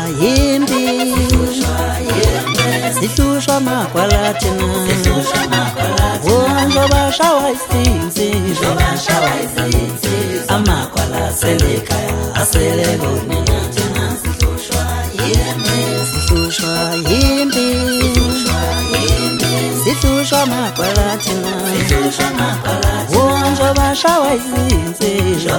yimbi sihlushwa magwalathina njoba shawa isinzi amagwala selekhaya asele bonina thina sihlushwa yimbi sihlushwa magwalathina njoba shawa isinzi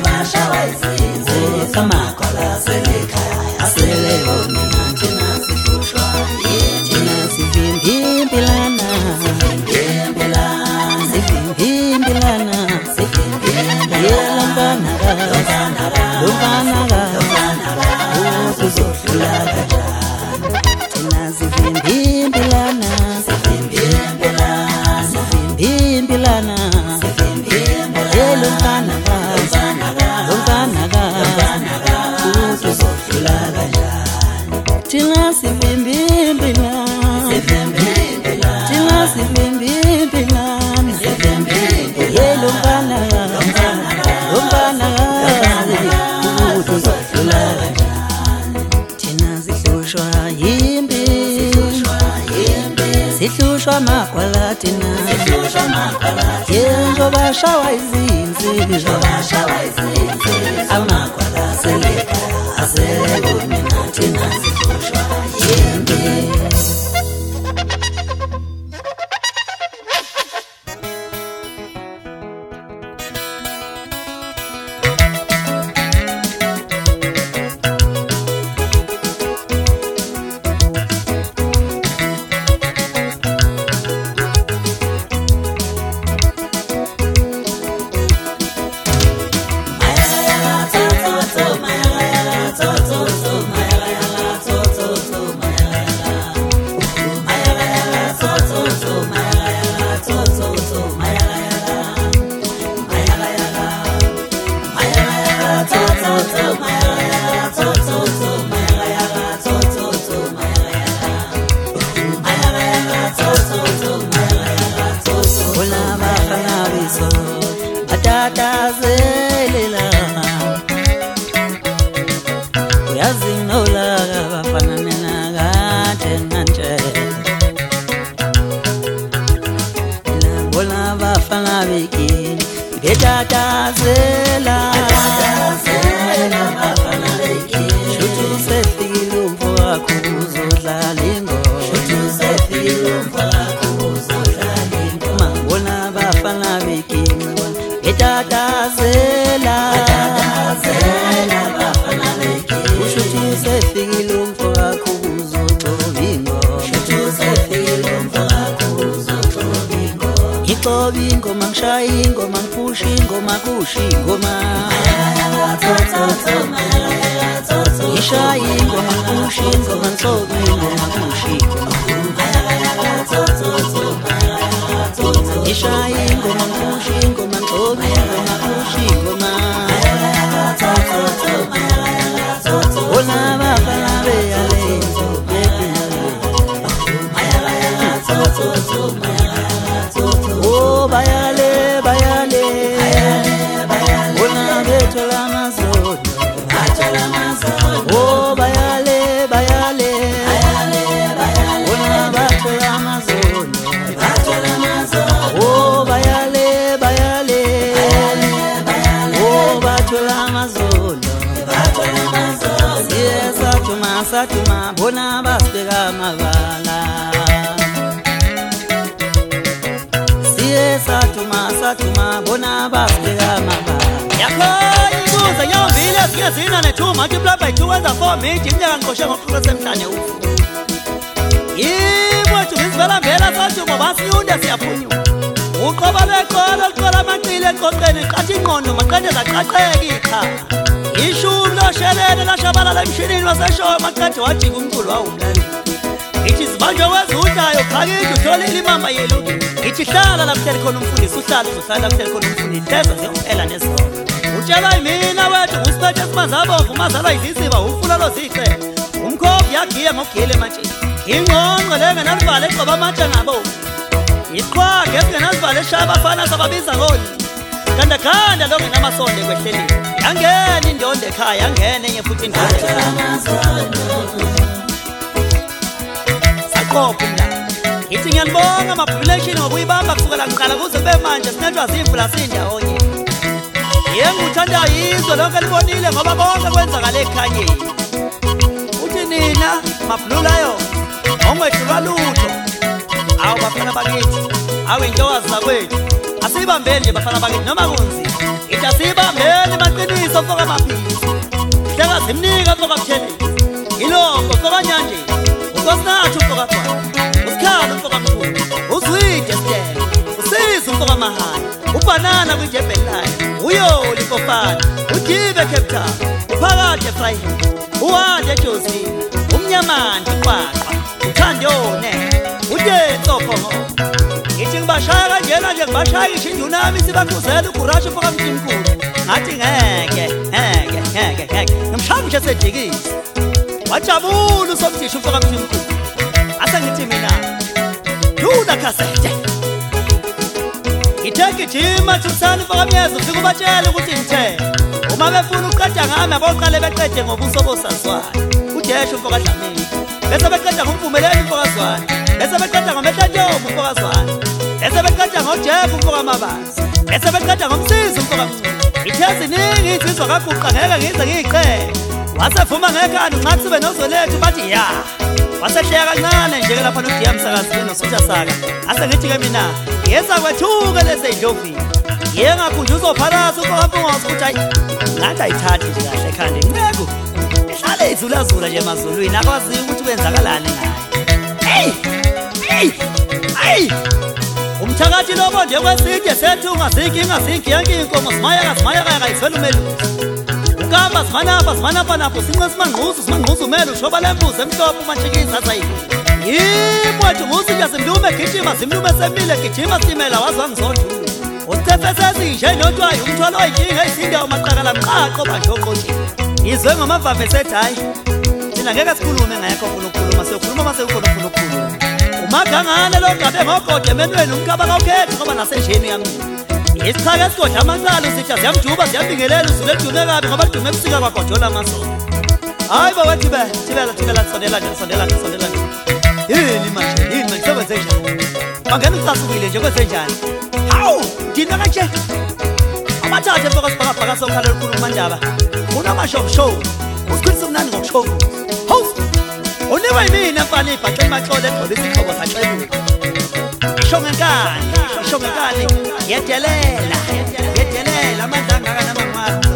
amagwala selekhaya asele bonina thina sihlushwa thina sivimbilana sihlushwa magwalathina njoba shawa izinzi amagwala selekhaya asele bonina thina sihlushwa yimbi. Satuma bona basbega mavala siye satuma bona basbega mavala yakho ibuza nyombile siyazina ne2 multiply by 2 wenza 4 miji inyanga ngqoshe ngoqhubeka semhlanje ufu yibo tuzivela vela satuma basiyunde siyaphunywa uqoba beqolo liqola amaqile eqoqeni qathi ingqondo maqende zaqaqeka ikhaya ishumi loshelele lashabalala emshinini waseshowe maqede wajika umculo wawumlali ithi zibanjwe wezudlayo qakithi utholile imama yelu ithi hlala lapho kuhleli khona umfundisi uhlala uzohlala lapho kuhleli khona umfundisi hleza ziyophela nezolo utshela yimina wethu ngusiphethe simanzabomvu umazalwa iziziba ufula loziqela umkhombi yagiya ngogile ematshini ingqongqo lengenalivalo eqoba amatshe ngabomvu iqhwage esingenalivalo eshaya abafana sababiza ngoni gandaganda longenamasonde kwehlelile yangena indondo ekhaya yangena enye futhi indondo saqopha umlando ngithi ngiyanibonga ama-population ngokuyibamba kusukela kuqala kuze kube manje sinethwa zimvula sindawonye yenguthandayo izwe lonke libonile ngoba konke kwenzakala ekhanyeni uthi nina mabhlulayo ongwedlulwa lutho awu bafana bakithi awu intokazi zakwethu asiyibambeni nje bafana bakithi noma kunzima ithi asiyibambeni maqiniso mfoka maphisi hleka zimnika mfoka mthelezi ilongo mfoka nyanjeni unkosinathi mfoka thwana usikhalo mfoka mthuni uzwide sitele usize mfoka mahaya ubhanana kwinjebhelayo uyoli mfofana udive Cape Town uphakathi eFryhill uwande eJosini umnyamandi uqwaqwa uthandone udensophongo ngithi ngibashaya kanjena nje ngibashaya isho induna yami sibakhuzela uGurashe mfoka mthimkhulu ngathi ngeke ngimshaya ngisho sedikisi wajabula usomthisha mfoka mthimkhulu ase ngithi mina duna kasete ngitheke ijima thusani mfoka myeza ufike ubatshele ukuthi ngithe uma befuna uqeda ngami aboqale beqede ngobuso bosazwayo udeshe mfoka Dlamini bese beqeda ngomvumeleni mfoka Zwane bese beqeda ngoMehlanjomo mfoka Zwane bese beqeda ngoJeff mfoka Mabazi bese beqeda ngomsizi mfoka Mncube ithezi ningi izizwa kaguqa ngeke ngize ngiyiqele wasevuma ngekhanda ungathi sibe nozolethu bathi ya wasehleka kancane nje lapha noDiya Msakazi noSutha Saka ase ngithi ke mina yeza kwethuke lezi indlovini yengakhunje uzophalasa uhambe ngosithi hayi ngathi ayithathi nje kahle ekhanda inceko ehlale izulazula nje emazulwini akwazi ukuthi kwenzakalani ngayo hey umthakathi lobo nje kweside sethu ungazinki yonke inkomo simaya kayizwela umelusi ukamba simanapha napho since simangquzu umele ushoba lembuzi emhlophe umashikisa sayiku yimwethu ngusinja simlume gijima simlume semile gijima simela wazwangizondulo usithefesezishe notwayo umthwalo oyinkinga eyisinda umaqakala mqaqo banjoqothi izwe ngamavave esethi hayi thina ngeke sikhulume ngekho ufuna ukukhuluma siyokhuluma mase ukhona ufuna ukukhuluma umagangane lo ngabe ngogode emenweni umkhaba kawukhethi ngoba nasenjeni yami isichake esigodla amancane usitha ziyamjuba ziyambingelela uzule dume kabi ngoba dume ebusika kwagodola amasondo hayi bawethi thibela sondela nje yini manje sekwenze njani bangena ucasukile nje kwenze njani hawu thina kanje abathathe mfoka sibhakabhaka sokhala olukhulu mandaba unamashow usikhulisa umnandi ngokushow hawu uniwe yimina mfana ibhaqe maxole egcola isixhobo saxebuka isho ngenkani yedelela amandla angaka namangwazi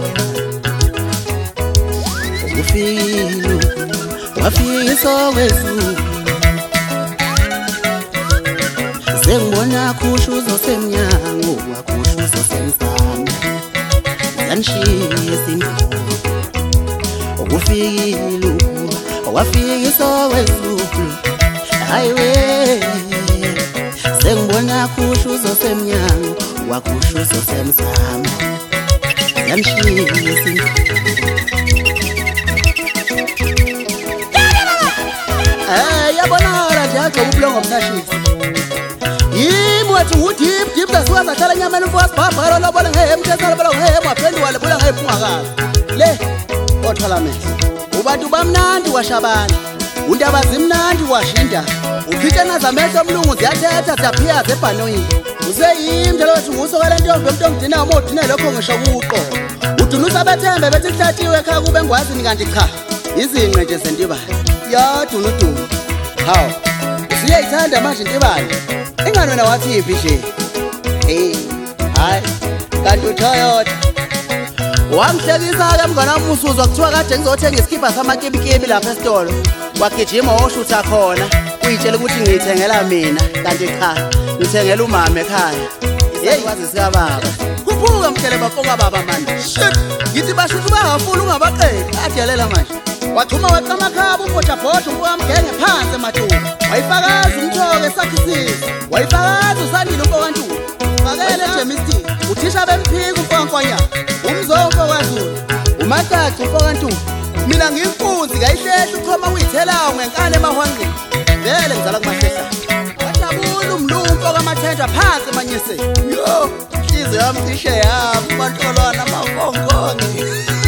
ufilu wafiso wezulu sengibona khushuzo semnyango wakhushuzo semsamo yanishisa indlovu ufilu wafiso wezulu highway sengibona khushuzo semnyango wakhushuzo semsamo yanishisa yabonakala nje agcoba ubulongo mnashisi yimwethu udip zasuka zahlala enyameni mfoka sibhabhalo lobole ngehemthesala bolo ngehemu waphenduka lebula ngephungakazi le othalamehlo ubantu bamnandi washabana undaba zimnandi washinda ukhitshana zamehlo omlungu ziyathetha ziyaphiyaza ebhanoyini useyimdala wethu ngusokala ntombi yomuntu omdina uma udine lokho ngisho kuqo udunusa bethembe bethi kuhlatiwe ekhaya kube ngwazini kanti cha izinqe nje zentibane yadunudumu hawu usuyayithanda manje intibane ingani wena wathi yiphi nje hayi kanti uToyota wangihlekisa-ke mngane wami usuzwa kuthiwa kade ngizothenga isikibha samakibikimi lapha esitolo wagijima woshutha khona uyitshela ukuthi ngiyithengela mina kanti cha ngithengela umama ekhaya yeyi sikababa kuphuka mhlele bafoka baba manje shit ngithi bashutha bangafuni ungabaqedi adelela manje wachuma weqa amakhaba ubhothabhotha umfoka mgenge phansi emathuba wayifakaza umthoke esakhisiza wayifakaza usandile umfoka ntuli fakele ejemistic uthisha bemphika umfoka nkwanyana umzonko kwaZulu uMacaci umfoka ntuli mina ngiyimpunzi kayihlehla ukhoma uyithelayo ngenkani emahwanqini vele ngizala kumahlehla wajabula Ufuna umlumpo kamathenja phansi manyese. Yo, inhliziyo yami cishe yami bantolwana amafonkonke.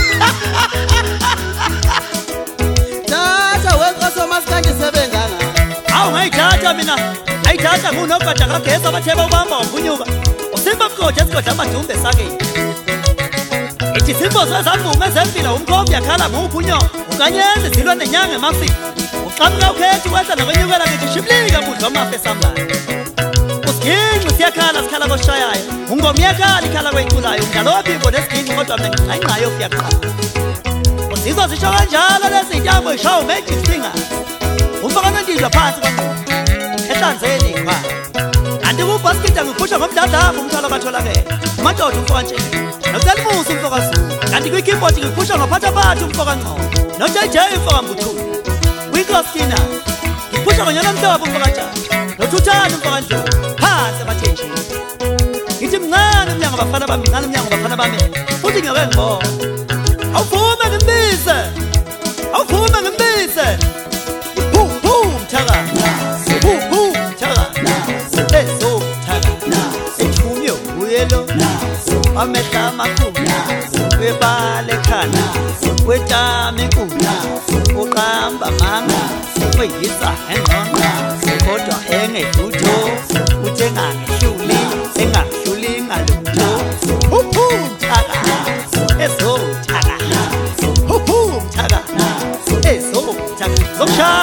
Tata wenkoso masikanje sebenganga. Awu ngayithatha mina. Ayithatha ngunogada kagesi abatheba ubamba wampunyuka. Usimba mkoje esigodla amadumbe sakeni. Ithi simbozo ezamvume ezempilo umkhombi yakhala nguphunyoko. Ukanyeze zilwa nenyanga emafini. Uqhamuka ukhethi wenza nakwenyukela ngithi shiblika budla amafe samlayo. Usiginci siyakhala sikhala koshayayo. Ungomyekhala ikhala kweyiculayo. Umdlalo waphimbo nesiginci kodwa mina ngingayingqayo kuyaqala. Usizwa zisho kanjalo lezi ntambo ishawo magic fingers. Umfakana ndizwa phansi kwanqobo. Ehlanzeni ngipha. Kanti kubhaskida ngiphusha ngomdadlava umthwalo katholakele. Umadoda umfokantsheni. Nocelimusa umfokazulu. Kanti kwikeyboard ngiphusha ngophathaphatha umfokangqobo. NoJJ umfokambuthulu. Kwikostina. Ngiphusha ngonyana mhlobo umfokatshani. Nothuthana umfokandlovu. Phansi emathenjini. Ngithi mncane umnyango bafana bami, mncane umnyango bafana bami. Futhi ngiyake ngibona. Awuvume ngimbise. Awuvume ngimbise. Mthaka. Mthaka. Eso mthaka. Ethunyo uyelo. Amehla amakhulu. Webale khana. Wetame nkulu. Uqamba manga. Weyisa engqonqa. Kodwa engedutho. Uthe ngangihluli. Engahluli ngalutho. Mthaka. Eso mthaka. Mthaka. Eso mthaka. Zokushaya